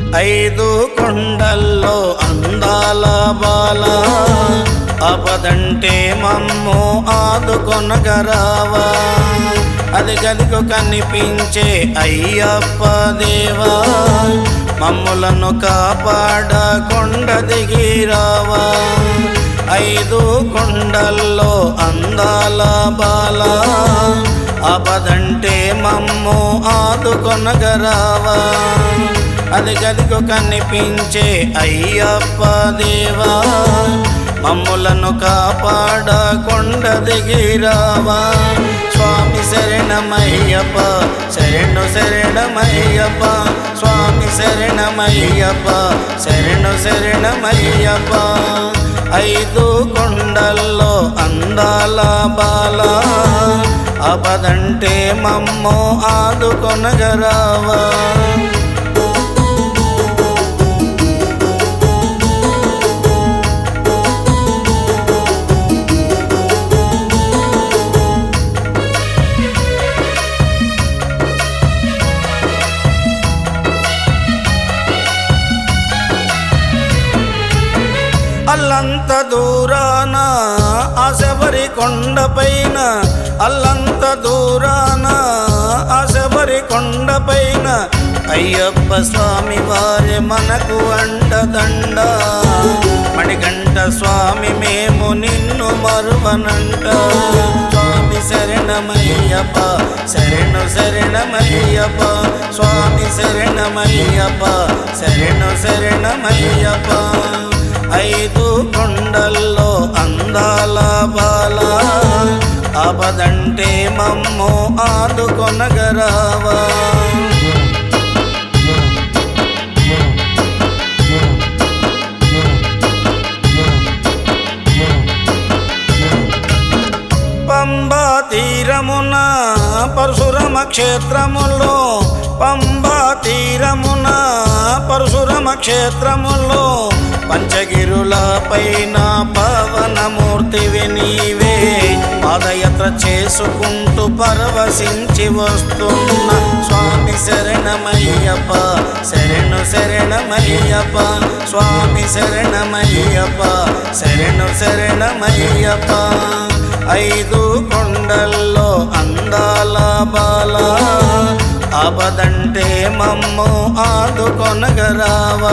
ఐదు కొండల్లో అందాల బాల ఆపదంటే మమ్ము ఆదుకొనగరావా అది గదిగో కనిపించే అయ్యప్ప దేవా మమ్ములను కాపాడ కొండ దిగిరావా ఐదు కొండల్లో అందాల బాల ఆపదంటే మమ్ము ఆదుకొనగరావా అది గదిగో కనిపించే అయ్యప్ప దేవా మమ్ములను కాపాడ కొండ దిగిరావా స్వామి శరణమయ్యప్ప శరణు శరణమయ్యప్ప స్వామి శరణమయ్యప్ప శరణు శరణమయ్యప్ప ఐదు కొండల్లో అందాల బాల ఆపదంటే మమ్ము ఆదుకొనగరావా అల్లంత దూరాన ఆశబరి కొండపైన అల్లంత దూరాన ఆశబరి కొండపైన అయ్యప్ప స్వామి వారి మనకు అండదండ మణికంఠ స్వామి మేము నిన్ను మరువనంట స్వామి శరణమయ్యప్ప శరణు శరణమయ్యప్ప స్వామి శరణమయ్యప్ప శరణు శరణమయ్యప్ప ఐదు కొండల్లో అందాల బాల ఆపదంటే మమ్ము ఆదుకొనగరావా పంబా తీరమున పరశురామ క్షేత్రములో పంబా తీరమున పరశురామ క్షేత్రములో పంచగిరుల పైన పవనమూర్తివి నీవే పాదయాత్ర చేసుకుంటూ పరవశించి వస్తున్న స్వామి శరణమయ్యప్ప శరణు శరణమయ్యప్ప స్వామి శరణమయ్యప్ప శరణు శరణమయ్యప్ప ఐదు కొండల్లో అందాల బాల ఆపదంటే మమ్ము ఆదుకొనగరావా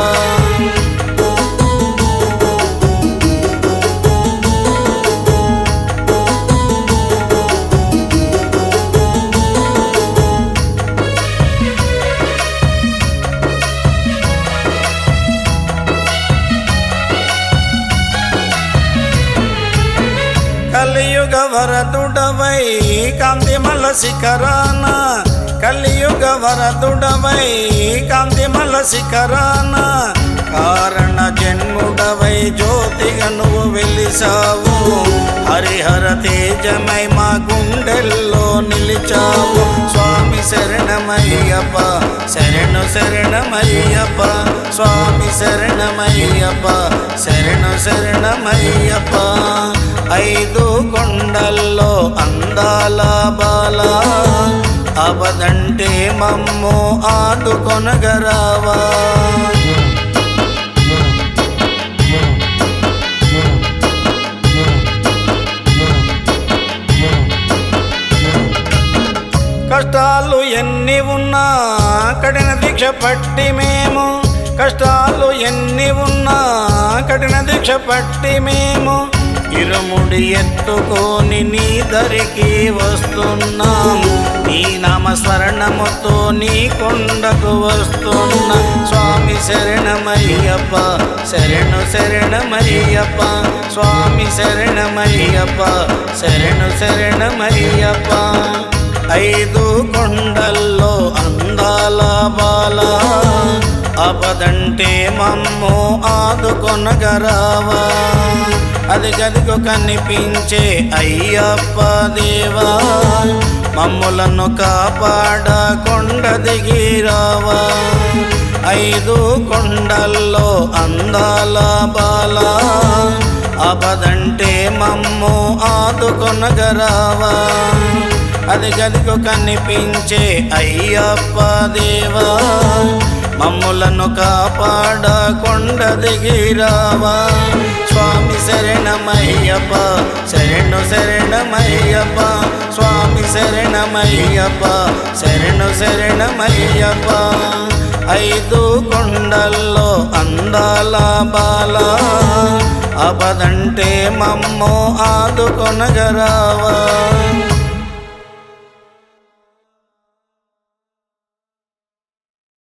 కలియుగ వరదుడవై కాంతిమల శిఖరాన కలియుగ వరదుడవై కాంతిమల శిఖరాన కారణ జన్ముడవై జ్యోతిగా నువ్వు వెలిసావు హరిహర తేజమై మా గుండెల్లో నిలిచావు స్వామి శరణమయ్యప్ప శరణు శరణమయ్యప్ప స్వామి శరణమయ్యప్ప శరణు శరణమయ్యప్ప ఐదు కొండల్లో అందాల బాల ఆపదంటే మమ్ము ఆదుకొనగరావా కష్టాలు ఎన్ని ఉన్నా కఠిన దీక్ష పట్టి మేము కష్టాలు ఎన్ని ఉన్నా కఠిన దీక్ష పట్టి మేము ఇరుముడి ఎత్తుకొని నీ దరికి వస్తున్నాం నీ నామస్మరణముతో నీ కొండకు వస్తున్నా స్వామి శరణమయ్యప్ప శరణు శరణమయ్యప్ప స్వామి శరణమయ్యప్ప శరణు శరణమయ్యప్ప ఐదు కొండల్లో అందాల బాల ఆపదంటే మమ్ము ఆదుకొనగరావా అది గదిగో కనిపించే అయ్యప్ప దేవా మమ్ములను కాపాడ కొండ దిగిరావా ఐదు కొండల్లో అందాల బాల ఆపదంటే మమ్ము ఆదుకొనగరావా అది గదిగో కనిపించే అయ్యప్ప దేవా మమ్ములను కాపాడ కొండ దిగిరావా స్వామి శరణమయ్యప్ప శరణు శరణమయ్యప్ప స్వామి శరణమయ్యప్ప శరణు శరణమయ్యప్ప ఐదు కొండల్లో అందాల బాల అపదంటే మమ్మో ఆదుకొనగరావా